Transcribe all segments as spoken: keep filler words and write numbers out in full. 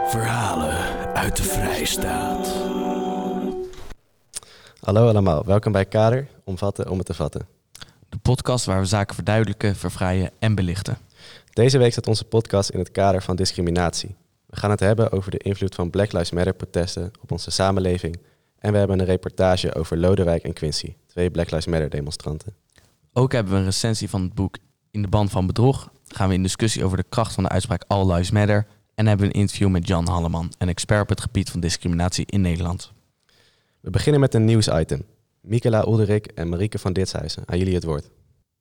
Verhalen uit de Vrijstaat. Hallo allemaal, welkom bij Kader, omvatten om het te vatten. De podcast waar we zaken verduidelijken, vervrijen en belichten. Deze week staat onze podcast in het kader van discriminatie. We gaan het hebben over de invloed van Black Lives Matter protesten op onze samenleving. En we hebben een reportage over Lodewijk en Quincy, twee Black Lives Matter demonstranten. Ook hebben we een recensie van het boek In de band van bedrog. Gaan we in discussie over de kracht van de uitspraak All Lives Matter. En hebben we een interview met Jan Halleman, een expert op het gebied van discriminatie in Nederland. We beginnen met een nieuwsitem. Michaela Olderik en Marieke van Ditshuizen, aan jullie het woord.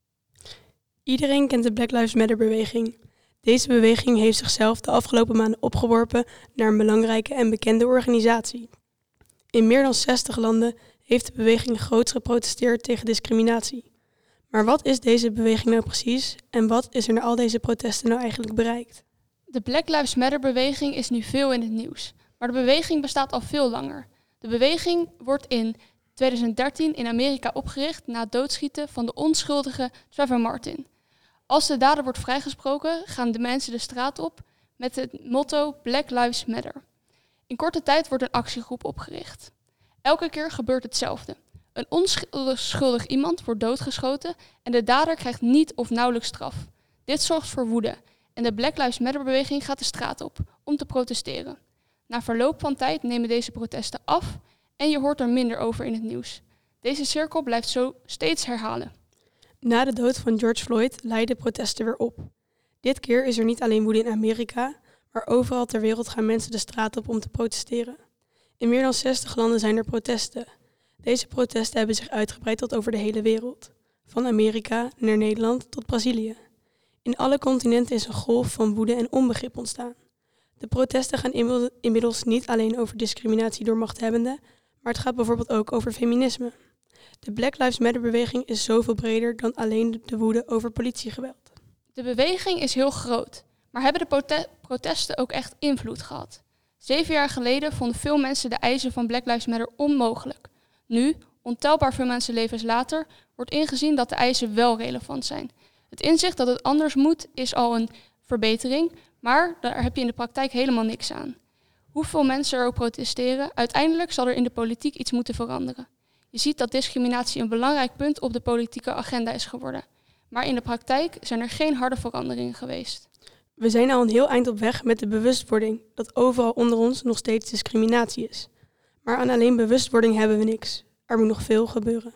Iedereen kent de Black Lives Matter beweging. Deze beweging heeft zichzelf de afgelopen maanden opgeworpen naar een belangrijke en bekende organisatie. In meer dan zestig landen heeft de beweging groots geprotesteerd tegen discriminatie. Maar wat is deze beweging nou precies en wat is er na al deze protesten nou eigenlijk bereikt? De Black Lives Matter beweging is nu veel in het nieuws, maar de beweging bestaat al veel langer. De beweging wordt in twintig dertien in Amerika opgericht na het doodschieten van de onschuldige Trayvon Martin. Als de dader wordt vrijgesproken, gaan de mensen de straat op met het motto Black Lives Matter. In korte tijd wordt een actiegroep opgericht. Elke keer gebeurt hetzelfde. Een onschuldig iemand wordt doodgeschoten en de dader krijgt niet of nauwelijks straf. Dit zorgt voor woede en de Black Lives Matter beweging gaat de straat op om te protesteren. Na verloop van tijd nemen deze protesten af en je hoort er minder over in het nieuws. Deze cirkel blijft zo steeds herhalen. Na de dood van George Floyd leiden protesten weer op. Dit keer is er niet alleen woede in Amerika, maar overal ter wereld gaan mensen de straat op om te protesteren. In meer dan zestig landen zijn er protesten. Deze protesten hebben zich uitgebreid tot over de hele wereld. Van Amerika naar Nederland tot Brazilië. In alle continenten is een golf van woede en onbegrip ontstaan. De protesten gaan inmiddels niet alleen over discriminatie door machthebbenden, maar het gaat bijvoorbeeld ook over feminisme. De Black Lives Matter beweging is zoveel breder dan alleen de woede over politiegeweld. De beweging is heel groot, maar hebben de prote- protesten ook echt invloed gehad? Zeven jaar geleden vonden veel mensen de eisen van Black Lives Matter onmogelijk. Nu, ontelbaar veel mensenlevens later, wordt ingezien dat de eisen wel relevant zijn. Het inzicht dat het anders moet is al een verbetering, maar daar heb je in de praktijk helemaal niks aan. Hoeveel mensen er ook protesteren, uiteindelijk zal er in de politiek iets moeten veranderen. Je ziet dat discriminatie een belangrijk punt op de politieke agenda is geworden. Maar in de praktijk zijn er geen harde veranderingen geweest. We zijn al een heel eind op weg met de bewustwording dat overal onder ons nog steeds discriminatie is. Maar aan alleen bewustwording hebben we niks. Er moet nog veel gebeuren.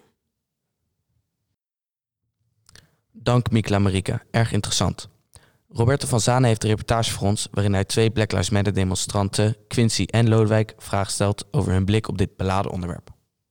Dank Michaela en Marieke, erg interessant. Roberto van Zanen heeft een reportage voor ons waarin hij twee Black Lives Matter demonstranten, Quincy en Lodewijk, vragen stelt over hun blik op dit beladen onderwerp.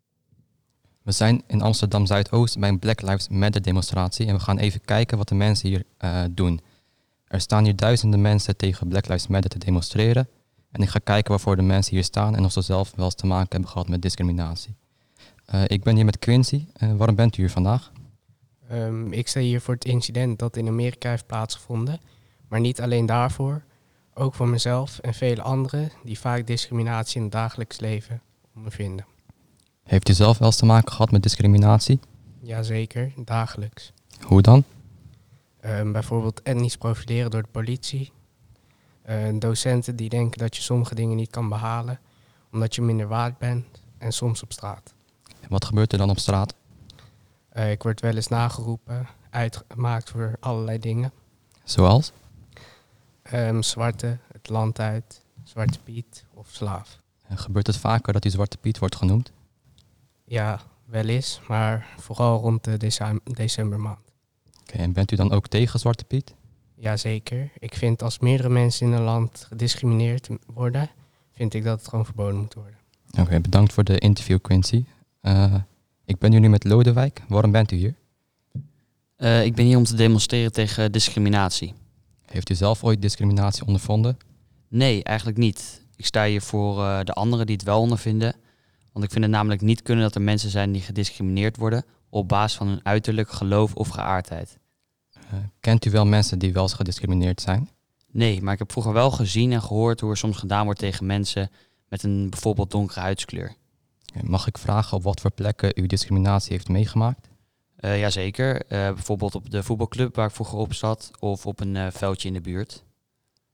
We zijn in Amsterdam Zuidoost bij een Black Lives Matter demonstratie en we gaan even kijken wat de mensen hier uh, doen. Er staan hier duizenden mensen tegen Black Lives Matter te demonstreren en ik ga kijken waarvoor de mensen hier staan en of ze zelf wel eens te maken hebben gehad met discriminatie. Uh, ik ben hier met Quincy. Uh, waarom bent u hier vandaag? Um, ik sta hier voor het incident dat in Amerika heeft plaatsgevonden, maar niet alleen daarvoor, ook voor mezelf en vele anderen die vaak discriminatie in het dagelijks leven ondervinden. Heeft u zelf wel eens te maken gehad met discriminatie? Jazeker, dagelijks. Hoe dan? Um, bijvoorbeeld etnisch profileren door de politie. Uh, docenten die denken dat je sommige dingen niet kan behalen omdat je minder waard bent en soms op straat. En wat gebeurt er dan op straat? Uh, ik word wel eens nageroepen, uitgemaakt voor allerlei dingen. Zoals? Um, zwarte, het land uit, Zwarte Piet of slaaf. En gebeurt het vaker dat u Zwarte Piet wordt genoemd? Ja, wel eens, maar vooral rond de decem- decembermaand. Oké, en bent u dan ook tegen Zwarte Piet? Jazeker. Ik vind als meerdere mensen in een land gediscrimineerd worden, vind ik dat het gewoon verboden moet worden. Oké, okay, bedankt voor de interview, Quincy. Uh, ik ben hier nu met Lodewijk. Waarom bent u hier? Uh, ik ben hier om te demonstreren tegen discriminatie. Heeft u zelf ooit discriminatie ondervonden? Nee, eigenlijk niet. Ik sta hier voor uh, de anderen die het wel ondervinden. Want ik vind het namelijk niet kunnen dat er mensen zijn die gediscrimineerd worden op basis van hun uiterlijk, geloof of geaardheid. Uh, kent u wel mensen die wel eens gediscrimineerd zijn? Nee, maar ik heb vroeger wel gezien en gehoord hoe er soms gedaan wordt tegen mensen met een bijvoorbeeld donkere huidskleur. Mag ik vragen op wat voor plekken u discriminatie heeft meegemaakt? Uh, Jazeker, uh, bijvoorbeeld op de voetbalclub waar ik vroeger op zat of op een uh, veldje in de buurt.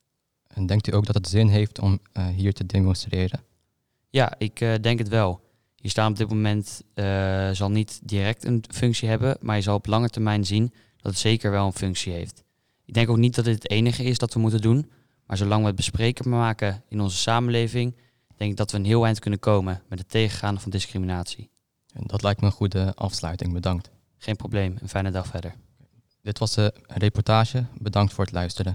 En denkt u ook dat het zin heeft om uh, hier te demonstreren? Ja, ik uh, denk het wel. Hier staan op dit moment uh, zal niet direct een functie hebben, maar je zal op lange termijn zien dat het zeker wel een functie heeft. Ik denk ook niet dat dit het enige is dat we moeten doen, maar zolang we het bespreekbaar maken in onze samenleving, denk ik dat we een heel eind kunnen komen met het tegengaan van discriminatie. En dat lijkt me een goede afsluiting. Bedankt. Geen probleem. Een fijne dag verder. Dit was de reportage. Bedankt voor het luisteren.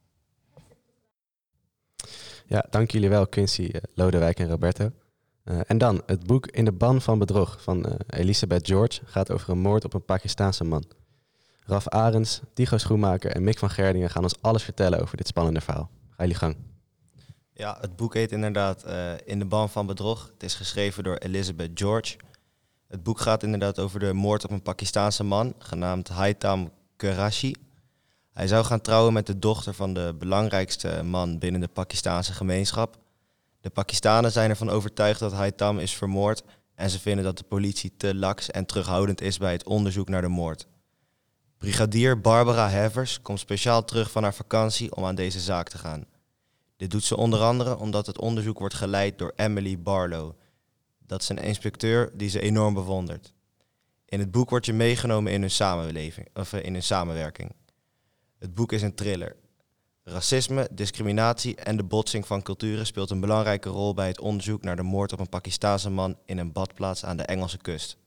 Ja, dank jullie wel, Quincy, Lodewijk en Roberto. Uh, en dan, het boek In de ban van bedrog van uh, Elizabeth George gaat over een moord op een Pakistaanse man. Raf Arends, Tycho Schoenmaker en Mick van Gerdingen gaan ons alles vertellen over dit spannende verhaal. Ga jullie gang. Ja, het boek heet inderdaad uh, In de ban van bedrog. Het is geschreven door Elizabeth George. Het boek gaat inderdaad over de moord op een Pakistaanse man, genaamd Haitham Qureshi. Hij zou gaan trouwen met de dochter van de belangrijkste man binnen de Pakistaanse gemeenschap. De Pakistanen zijn ervan overtuigd dat Haitham is vermoord en ze vinden dat de politie te laks en terughoudend is bij het onderzoek naar de moord. Brigadier Barbara Havers komt speciaal terug van haar vakantie om aan deze zaak te gaan. Dit doet ze onder andere omdat het onderzoek wordt geleid door Emily Barlow. Dat is een inspecteur die ze enorm bewondert. In het boek wordt je meegenomen in hun samenleving, of in hun samenwerking. Het boek is een thriller. Racisme, discriminatie en de botsing van culturen speelt een belangrijke rol bij het onderzoek naar de moord op een Pakistaanse man in een badplaats aan de Engelse kust.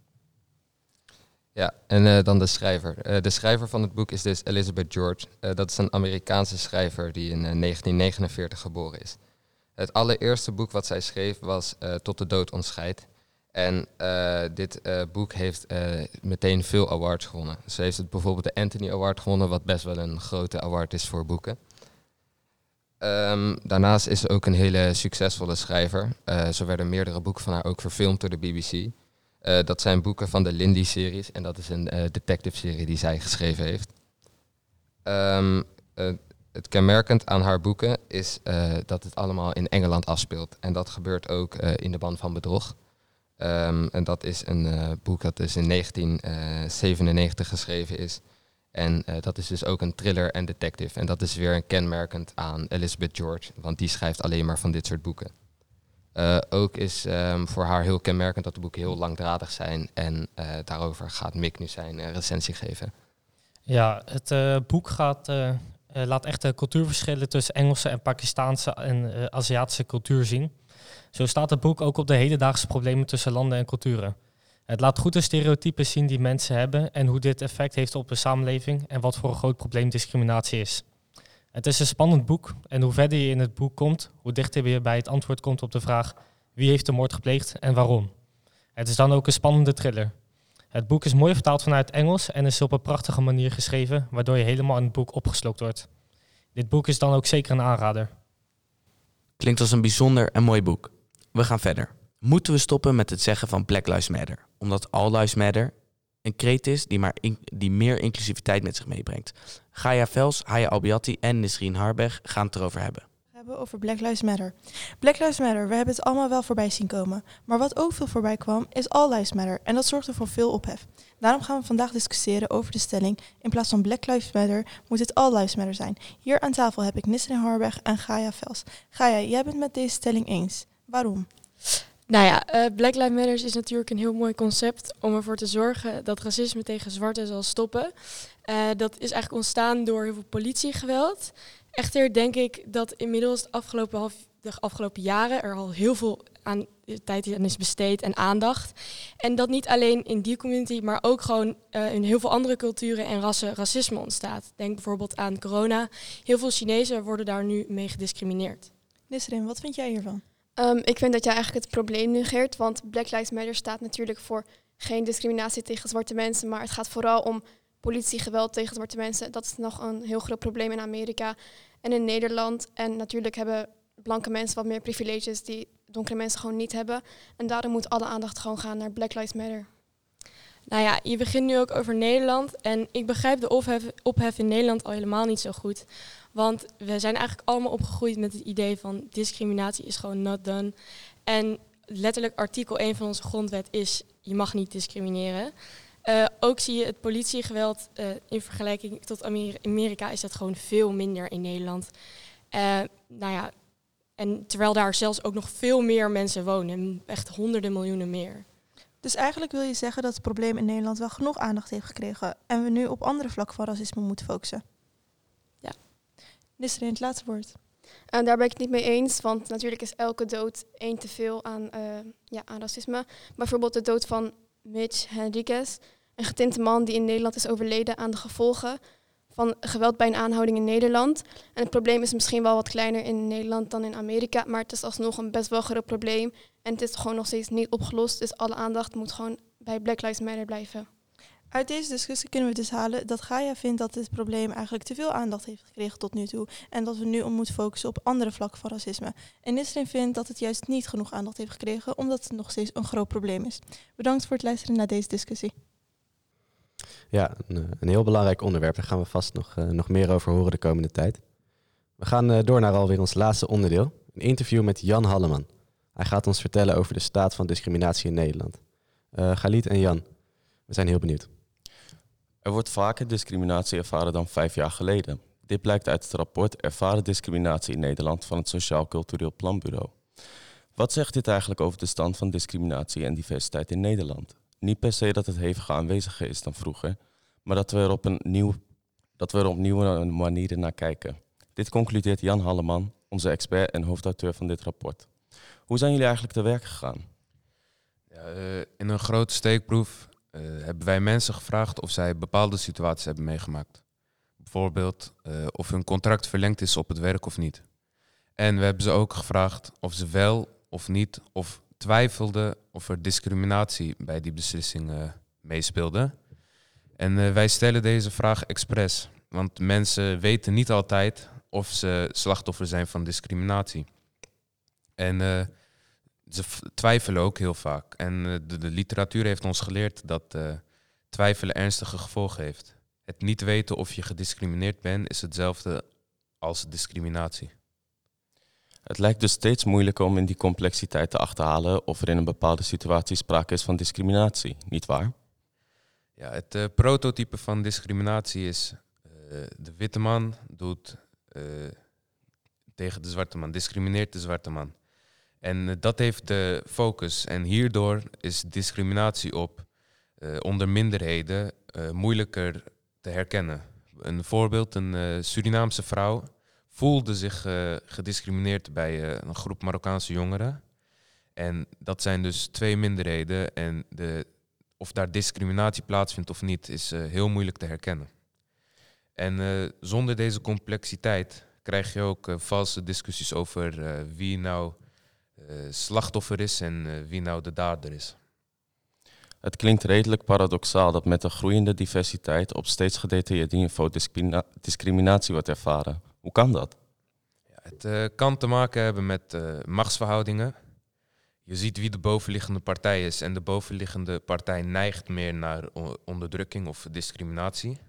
Ja, en uh, dan de schrijver. Uh, de schrijver van het boek is dus Elizabeth George. Uh, dat is een Amerikaanse schrijver die in uh, negentien negenenveertig geboren is. Het allereerste boek wat zij schreef was uh, Tot de dood ons scheidt. En uh, dit uh, boek heeft uh, meteen veel awards gewonnen. Ze heeft het bijvoorbeeld de Anthony Award gewonnen, wat best wel een grote award is voor boeken. Um, daarnaast is ze ook een hele succesvolle schrijver. Uh, zo werden meerdere boeken van haar ook verfilmd door de B B C. Uh, dat zijn boeken van de Lindy-series en dat is een uh, detective-serie die zij geschreven heeft. Um, uh, het kenmerkend aan haar boeken is uh, dat het allemaal in Engeland afspeelt. En dat gebeurt ook uh, in de ban van bedrog. Um, en dat is een uh, boek dat dus in negentien zevenennegentig geschreven is. En uh, dat is dus ook een thriller en detective. En dat is weer een kenmerkend aan Elizabeth George, want die schrijft alleen maar van dit soort boeken. Uh, ook is um, voor haar heel kenmerkend dat de boeken heel langdradig zijn. En uh, daarover gaat Mick nu zijn uh, recensie geven. Ja, het uh, boek gaat, uh, uh, laat echt de cultuurverschillen tussen Engelse en Pakistaanse en uh, Aziatische cultuur zien. Zo staat het boek ook op de hedendaagse problemen tussen landen en culturen. Het laat goed de stereotypen zien die mensen hebben en hoe dit effect heeft op de samenleving en wat voor een groot probleem discriminatie is. Het is een spannend boek en hoe verder je in het boek komt, hoe dichter je bij het antwoord komt op de vraag wie heeft de moord gepleegd en waarom. Het is dan ook een spannende thriller. Het boek is mooi vertaald vanuit Engels en is op een prachtige manier geschreven, waardoor je helemaal in het boek opgeslokt wordt. Dit boek is dan ook zeker een aanrader. Klinkt als een bijzonder en mooi boek. We gaan verder. Moeten we stoppen met het zeggen van Black Lives Matter? Omdat All Lives Matter een kreet is die, maar in, die meer inclusiviteit met zich meebrengt. Gaia Vels, Haya Albiati en Nisreen Harbeg gaan het erover hebben. We hebben over Black Lives Matter. Black Lives Matter, we hebben het allemaal wel voorbij zien komen. Maar wat ook veel voorbij kwam, is All Lives Matter. En dat zorgde voor veel ophef. Daarom gaan we vandaag discussiëren over de stelling: in plaats van Black Lives Matter moet het All Lives Matter zijn. Hier aan tafel heb ik Nisreen Harbeg en Gaia Vels. Gaia, jij bent met deze stelling eens. Waarom? Nou ja, uh, Black Lives Matter is natuurlijk een heel mooi concept om ervoor te zorgen dat racisme tegen zwarten zal stoppen. Uh, dat is eigenlijk ontstaan door heel veel politiegeweld. Echter denk ik dat inmiddels de afgelopen, half, de afgelopen jaren er al heel veel aan, tijd aan is besteed en aandacht. En dat niet alleen in die community, maar ook gewoon uh, in heel veel andere culturen en rassen racisme ontstaat. Denk bijvoorbeeld aan corona. Heel veel Chinezen worden daar nu mee gediscrimineerd. Nisreen, wat vind jij hiervan? Um, ik vind dat jij eigenlijk het probleem negeert, want Black Lives Matter staat natuurlijk voor geen discriminatie tegen zwarte mensen, maar het gaat vooral om politiegeweld tegen zwarte mensen. Dat is nog een heel groot probleem in Amerika en in Nederland. En natuurlijk hebben blanke mensen wat meer privileges die donkere mensen gewoon niet hebben. En daarom moet alle aandacht gewoon gaan naar Black Lives Matter. Nou ja, je begint nu ook over Nederland en ik begrijp de ophef, ophef in Nederland al helemaal niet zo goed. Want we zijn eigenlijk allemaal opgegroeid met het idee van discriminatie is gewoon not done. En letterlijk artikel één van onze grondwet is je mag niet discrimineren. Uh, ook zie je het politiegeweld uh, in vergelijking tot Amerika is dat gewoon veel minder in Nederland. Uh, nou ja, en terwijl daar zelfs ook nog veel meer mensen wonen. Echt honderden miljoenen meer. Dus eigenlijk wil je zeggen dat het probleem in Nederland wel genoeg aandacht heeft gekregen en we nu op andere vlakken van racisme moeten focussen. Ja. Nisreen, het laatste woord. En daar ben ik het niet mee eens, want natuurlijk is elke dood één te veel aan, uh, ja, aan racisme. Bijvoorbeeld de dood van Mitch Henriquez, een getinte man die in Nederland is overleden aan de gevolgen van geweld bij een aanhouding in Nederland. En het probleem is misschien wel wat kleiner in Nederland dan in Amerika, maar het is alsnog een best wel groot probleem. En het is gewoon nog steeds niet opgelost, dus alle aandacht moet gewoon bij Black Lives Matter blijven. Uit deze discussie kunnen we dus halen dat Gaia vindt dat dit probleem eigenlijk te veel aandacht heeft gekregen tot nu toe. En dat we nu om moeten focussen op andere vlakken van racisme. En Nisreen vindt dat het juist niet genoeg aandacht heeft gekregen, omdat het nog steeds een groot probleem is. Bedankt voor het luisteren naar deze discussie. Ja, een, een heel belangrijk onderwerp. Daar gaan we vast nog, uh, nog meer over horen de komende tijd. We gaan uh, door naar alweer ons laatste onderdeel. Een interview met Jan Halleman. Hij gaat ons vertellen over de staat van discriminatie in Nederland. Uh, Galit en Jan, we zijn heel benieuwd. Er wordt vaker discriminatie ervaren dan vijf jaar geleden. Dit blijkt uit het rapport Ervaren discriminatie in Nederland van het Sociaal Cultureel Planbureau. Wat zegt dit eigenlijk over de stand van discriminatie en diversiteit in Nederland? Niet per se dat het heviger aanweziger is dan vroeger, maar dat we er op, een nieuw, dat we er op nieuwe manieren naar kijken. Dit concludeert Jan Halleman, onze expert en hoofdauteur van dit rapport. Hoe zijn jullie eigenlijk te werk gegaan? Ja, uh, in een grote steekproef uh, hebben wij mensen gevraagd of zij bepaalde situaties hebben meegemaakt. Bijvoorbeeld uh, of hun contract verlengd is op het werk of niet. En we hebben ze ook gevraagd of ze wel of niet of twijfelden of er discriminatie bij die beslissing uh, meespeelde. En uh, wij stellen deze vraag expres, want mensen weten niet altijd of ze slachtoffer zijn van discriminatie. En uh, ze f- twijfelen ook heel vaak. En uh, de, de literatuur heeft ons geleerd dat uh, twijfelen ernstige gevolgen heeft. Het niet weten of je gediscrimineerd bent is hetzelfde als discriminatie. Het lijkt dus steeds moeilijker om in die complexiteit te achterhalen of er in een bepaalde situatie sprake is van discriminatie, niet waar? Ja, het uh, prototype van discriminatie is uh, de witte man doet uh, tegen de zwarte man, discrimineert de zwarte man. En uh, dat heeft de focus en hierdoor is discriminatie op uh, onder minderheden uh, moeilijker te herkennen. Een voorbeeld, een uh, Surinaamse vrouw voelde zich uh, gediscrimineerd bij uh, een groep Marokkaanse jongeren. En dat zijn dus twee minderheden en de, of daar discriminatie plaatsvindt of niet is uh, heel moeilijk te herkennen. En uh, zonder deze complexiteit krijg je ook uh, valse discussies over uh, wie nou uh, slachtoffer is en uh, wie nou de dader is. Het klinkt redelijk paradoxaal dat met een groeiende diversiteit op steeds gedetailleerder niveau discrimina- discriminatie wordt ervaren. Hoe kan dat? Ja, het uh, kan te maken hebben met uh, machtsverhoudingen. Je ziet wie de bovenliggende partij is en de bovenliggende partij neigt meer naar onderdrukking of discriminatie.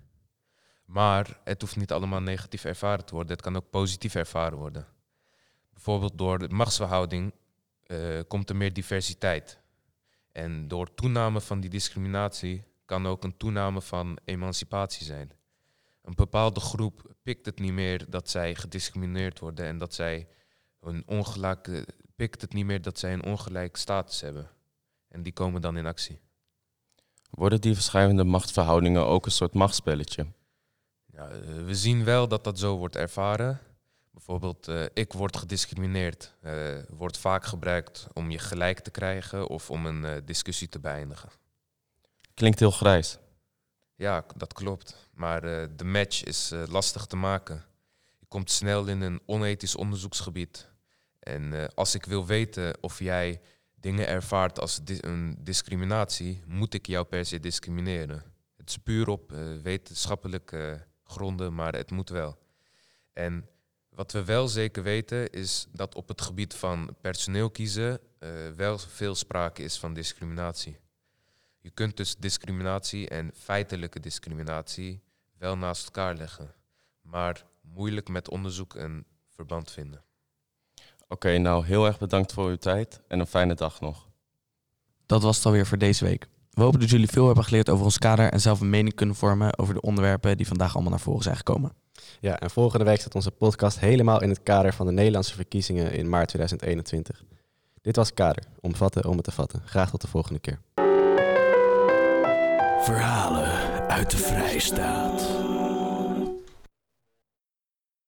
Maar het hoeft niet allemaal negatief ervaren te worden, het kan ook positief ervaren worden. Bijvoorbeeld door de machtsverhouding uh, komt er meer diversiteit. En door toename van die discriminatie kan ook een toename van emancipatie zijn. Een bepaalde groep pikt het niet meer dat zij gediscrimineerd worden en dat zij een ongelijke, pikt het niet meer dat zij een ongelijk status hebben. En die komen dan in actie. Worden die verschillende machtsverhoudingen ook een soort machtsspelletje? Ja, we zien wel dat dat zo wordt ervaren. Bijvoorbeeld, uh, ik word gediscrimineerd. Uh, wordt vaak gebruikt om je gelijk te krijgen of om een uh, discussie te beëindigen. Klinkt heel grijs. Ja, dat klopt. Maar uh, de match is uh, lastig te maken. Je komt snel in een onethisch onderzoeksgebied. En uh, als ik wil weten of jij dingen ervaart als di- een discriminatie, moet ik jou per se discrimineren. Het is puur op uh, wetenschappelijke uh, gronden, maar het moet wel. En wat we wel zeker weten is dat op het gebied van personeel kiezen uh, wel veel sprake is van discriminatie. Je kunt dus discriminatie en feitelijke discriminatie wel naast elkaar leggen, maar moeilijk met onderzoek een verband vinden. Oké, okay, nou heel erg bedankt voor uw tijd en een fijne dag nog. Dat was het alweer voor deze week. We hopen dat jullie veel hebben geleerd over ons kader en zelf een mening kunnen vormen over de onderwerpen die vandaag allemaal naar voren zijn gekomen. Ja, en volgende week staat onze podcast helemaal in het kader van de Nederlandse verkiezingen in maart tweeduizend eenentwintig. Dit was Kader, om vatten om het te vatten. Graag tot de volgende keer. Verhalen uit de Vrijstaat.